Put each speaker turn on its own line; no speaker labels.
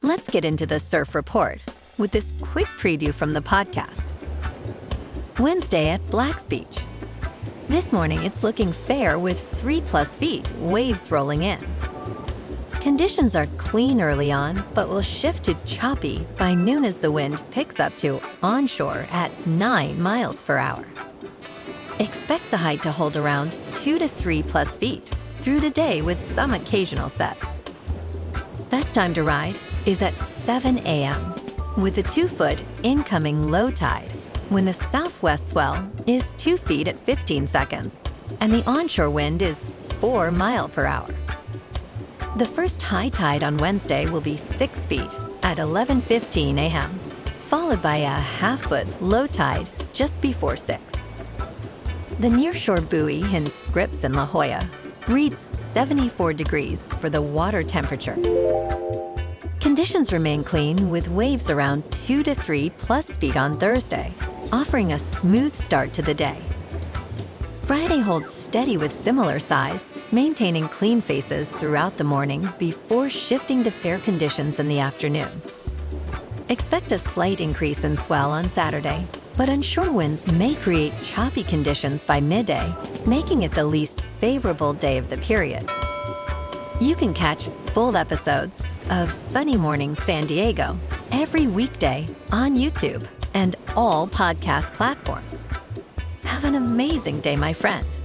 Let's get into the surf report with this quick preview from the podcast. Wednesday at Black's Beach. This morning, it's looking fair with 3+ feet, waves rolling in. Conditions are clean early on, but will shift to choppy by noon as the wind picks up to onshore at 9 miles per hour. Expect the height to hold around 2 to 3+ feet through the day with some occasional sets. Best time to ride is at 7 a.m. with a 2-foot incoming low tide when the southwest swell is 2 feet at 15 seconds and the onshore wind is 4 miles per hour. The first high tide on Wednesday will be 6 feet at 11:15 a.m., followed by a half-foot low tide just before 6. The nearshore buoy in Scripps in La Jolla reads 74 degrees for the water temperature. Conditions remain clean with waves around 2 to 3+ feet on Thursday, offering a smooth start to the day. Friday holds steady with similar size, maintaining clean faces throughout the morning before shifting to fair conditions in the afternoon. Expect a slight increase in swell on Saturday, but onshore winds may create choppy conditions by midday, making it the least favorable day of the period. You can catch full episodes of Sunny Morning San Diego every weekday on YouTube and all podcast platforms. Have an amazing day, my friend.